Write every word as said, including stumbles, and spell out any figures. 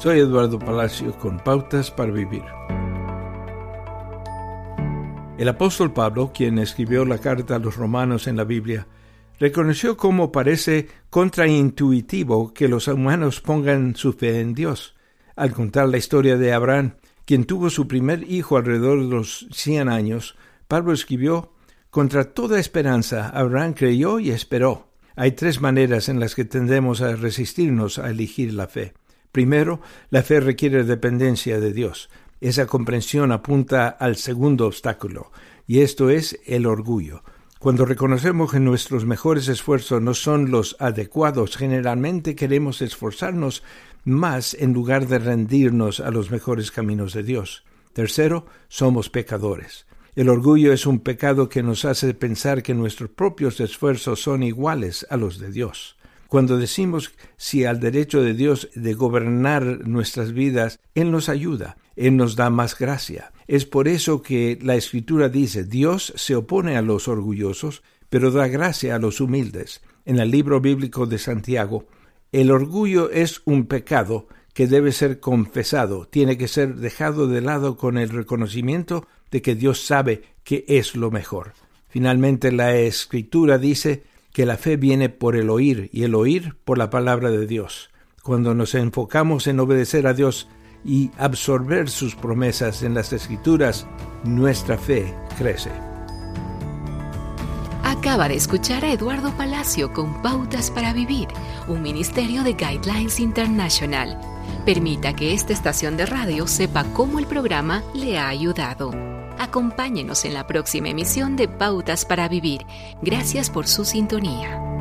Soy Eduardo Palacio con Pautas para Vivir. El apóstol Pablo, quien escribió la carta a los romanos en la Biblia, reconoció cómo parece contraintuitivo que los humanos pongan su fe en Dios. Al contar la historia de Abraham, quien tuvo su primer hijo alrededor de los cien años, Pablo escribió: contra toda esperanza, Abraham creyó y esperó. Hay tres maneras en las que tendemos a resistirnos a elegir la fe. Primero, la fe requiere dependencia de Dios. Esa comprensión apunta al segundo obstáculo, y esto es el orgullo. Cuando reconocemos que nuestros mejores esfuerzos no son los adecuados, generalmente queremos esforzarnos más en lugar de rendirnos a los mejores caminos de Dios. Tercero, somos pecadores. El orgullo es un pecado que nos hace pensar que nuestros propios esfuerzos son iguales a los de Dios. Cuando decimos sí al derecho de Dios de gobernar nuestras vidas, Él nos ayuda, Él nos da más gracia. Es por eso que la Escritura dice: Dios se opone a los orgullosos, pero da gracia a los humildes. En el libro bíblico de Santiago, el orgullo es un pecado que debe ser confesado, tiene que ser dejado de lado con el reconocimiento de que Dios sabe que es lo mejor. Finalmente, la Escritura dice que la fe viene por el oír, y el oír por la palabra de Dios. Cuando nos enfocamos en obedecer a Dios y absorber sus promesas en las Escrituras, nuestra fe crece. Acaba de escuchar a Eduardo Palacio con Pautas para Vivir, un ministerio de Guidelines International. Permita que esta estación de radio sepa cómo el programa le ha ayudado. Acompáñenos en la próxima emisión de Pautas para Vivir. Gracias por su sintonía.